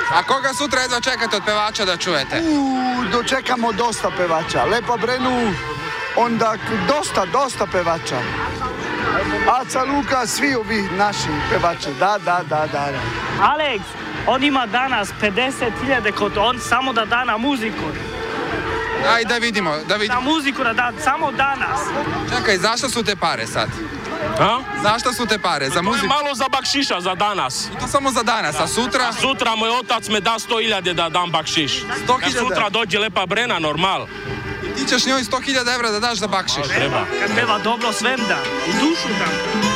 A koga sutra jedva čekate od pevača da čujete? Dočekamo dosta pevača. Lepa Brenu, onda dosta pevača. Aca Luka, svi ovi naši pevači. Da. Alex, on ima danas 50.000 kod on samo da da na muziku. Aj, da vidimo. Na muziku da da, samo danas. Čekaj, zašto su te pare sad? A? Zašto su te pare? Za muziku? Malo za bakšiša za danas. I to samo za danas, a sutra? A sutra moj otac me da 100.000 da dam bakšiš. 100.000? Kad sutra dođe Lepa Brena, normal. Ti ćeš njoj 100.000 evra da daš za bakšiš? Treba. Kad peva dobro svem da, u dušu da.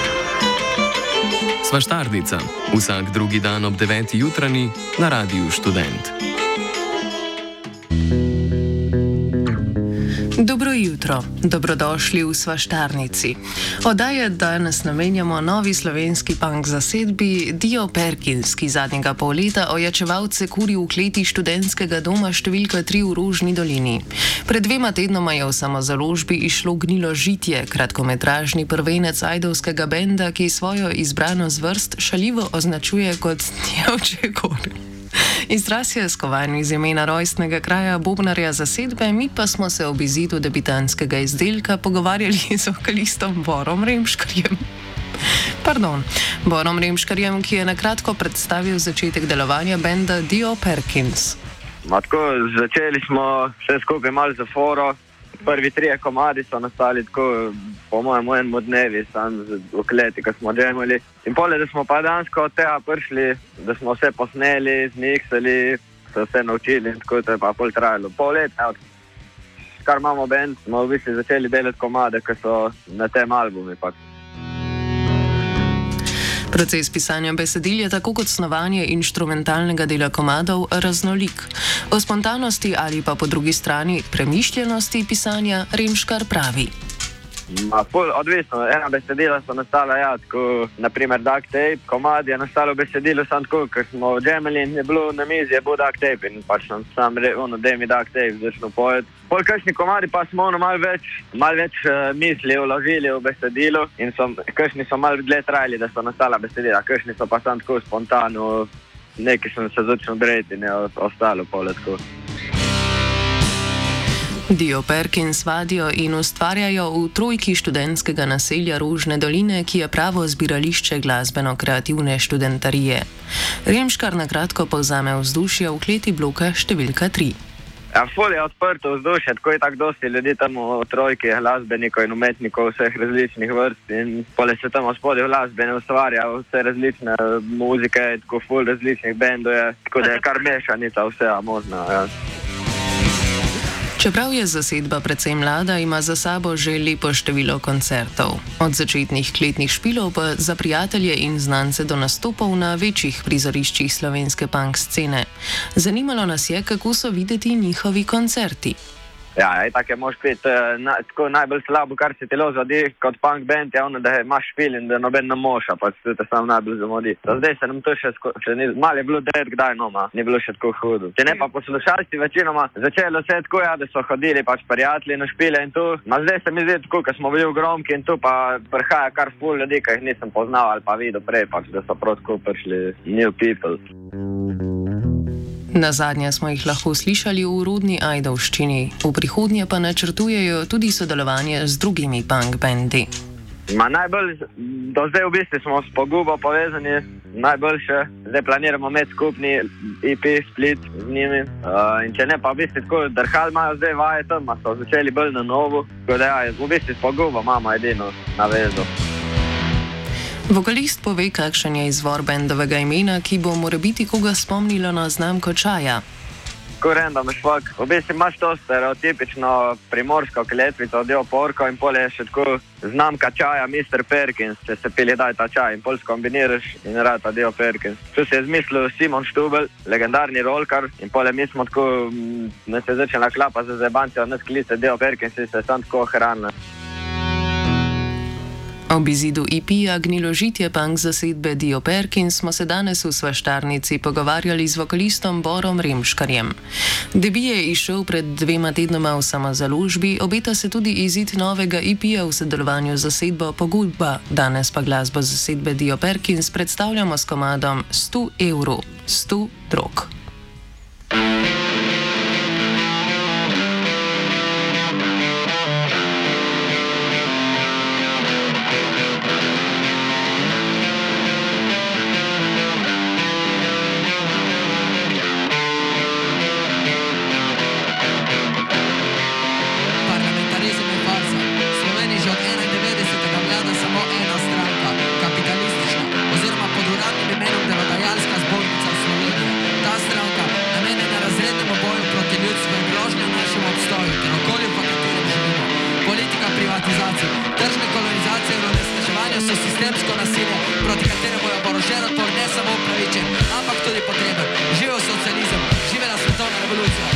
Svaštarnica. Vsak drugi dan ob 9. jutranji na Radiu Študent. Dobro jutro, dobrodošli v Svaštarnici. Oddaje danes namenjamo novi slovenski punk zasedbi Dio Perkins, ki zadnjega pol leta ojačevalce kuri v kleti študentskega doma številka 3 v Rožni dolini. Pred 2 tednoma je v samozaložbi išlo Gnilo žitje, kratkometražni prvenec ajdovskega benda, ki svojo izbrano zvrst šaljivo označuje kot djevče kori. Izraz je skovan iz imena rojstnega kraja bobnarja zasedbe, mi pa smo se ob izidu debitanskega izdelka pogovarjali z vokalistom Borom Remškarjem. Borom Remškarjem, ki je nakratko predstavil začetek delovanja benda Dio Perkins. Začeli smo vse skupaj malo za foro. Prvi 3 komadi so nastali tako, po mojem, enemu dnevi, sam v kleti, ko smo džemali. In pole, da smo pa dansko od tega prišli, da smo vse posneli, zmiksali, se vse naučili in tako, to je pa pol trajalo. Pol leta, kar imamo band, smo v bistvu začeli delati komade, ki so na tem albumi. Proces pisanja besedil je tako kot snovanje inštrumentalnega dela komadov raznolik. O spontanosti ali pa po drugi strani premišljenosti pisanja Remškar pravi. Odvisno, ena besedila so nastala, tako, naprimer Duct Tape, komad je nastalo besedilo sam tako, ker smo džemali in je bilo na mizi, je bil Duct Tape in pač nam sam daj mi Duct Tape, začnu pojeti. Pol kakšni komadi pa smo malo več misli vložili v besedilo in kakšni so malo dlje trajali, da so nastala besedila, kakšni so pa sam tako spontano, neki sem se začel drejti in je ostalo pole tako. Dio Perkins vadijo in ustvarjajo v trojki študentskega naselja Rožne doline, ki je pravo zbirališče glasbeno-kreativne študentarije. Remškar nakratko povzame vzdušje v kleti bloka številka 3. Ful je odprto vzdušje, tako je tako dosti ljudi tam v trojki, glasbenikov in umetnikov vseh različnih vrst in pole se tam spodaj v glasbene ustvarja vse različne muzike, tako ful različnih bendov je, tako da je kar mešanica vsega možna. Čeprav je zasedba precej mlada, ima za sabo že lepo število koncertov. Od začetnih kletnih špilov pa za prijatelje in znance do nastopov na večjih prizoriščih slovenske punk scene. Zanimalo nas je, kako so videti njihovi koncerti. Ja, tako je mož pet, tako najbolj slabo, kar se telo zadi kot punk band, je ono, da imaš špil in da noben ne moša, pa se te sam najbolj zamodi. Zdaj se nam to še malo je bilo dead, kdaj ni bilo še tako hudo. Če ne pa poslušalci večinoma začelo se tako, da so hodili pač prijatelji na špile in to, zdaj se mi zdi tako, ko smo bili v gromki in to pa prihaja kar ful ljudi, ki jih nisem poznal ali pa videl prej, pač, da so prav tako prišli new people. Nazadnje smo jih lahko slišali v rodni ajdovščini, v prihodnje pa načrtujejo tudi sodelovanje z drugimi punk bendi. Najbolj, do zdaj v bistvu smo s Pogubo povezani, najboljše, zdaj planiramo imeti skupni EP split z njimi in če ne pa v bistvu tako, drhal imajo zdaj vaje tam, so začeli bolj na novo, tako da v bistvu s Pogubo imamo edino navezo. Vokalist pove, kakšen je izvor bendovega imena, ki bo morebiti koga spomnilo na znamko čaja. Tako random švak. V bistvu imaš to stereotipično primorsko kletvico od Dio Porko in pol je še tako znamka čaja Mr. Perkins, če se pili daj ta čaj in pol skombiniraš in rata Dio Perkins. Tu se je zmislil Simon Štubel, legendarni rolkar in pol je mi smo tako, ne se začela klapa za zebancijo, ne sklice Dio Perkins in se sam tako hranili. Ob izidu EP-ja Gnilo žitje punk zasedbe Dio Perkins smo se danes v Svaštarnici pogovarjali z vokalistom Borom Remškarjem. Debi je izšel pred 2 tednoma v samozaložbi, obeta se tudi izid novega EP-ja v sodelovanju z zasedbo Poguba. Danes pa glasbo zasedbe Dio Perkins predstavljamo s komadom 100 evrov, 100 drog. sistemsko nasilje, proti kateremu je oborožen odpor ne samo upravičen, ampak tudi potreben. Živel socializem, živela svetovna revolucija.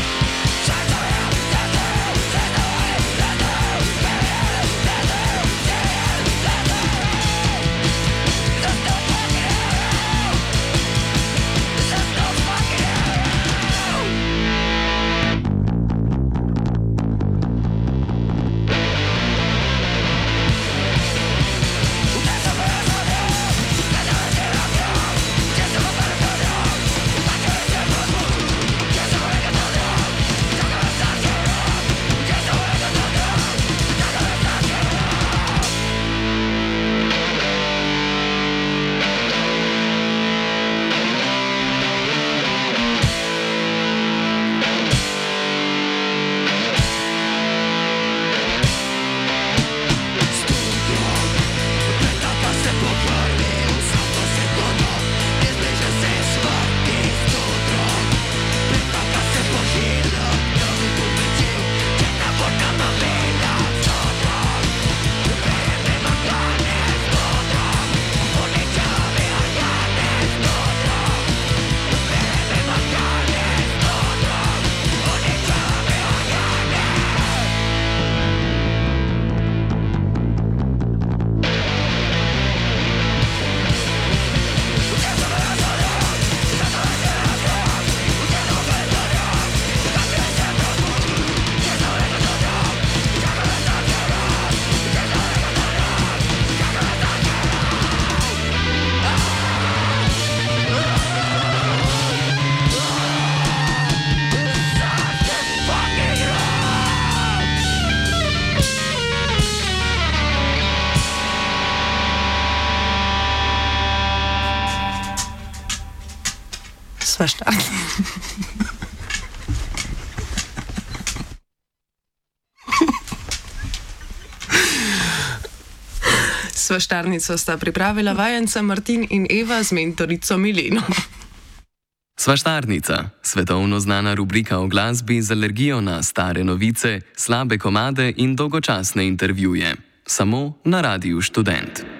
Svaštarnico sta pripravila vajenca Martin in Eva z mentorico Mileno. Svaštarnica, svetovno znana rubrika o glasbi z alergijo na stare novice, slabe komade in dolgočasne intervjuje. Samo na Radiu Študent.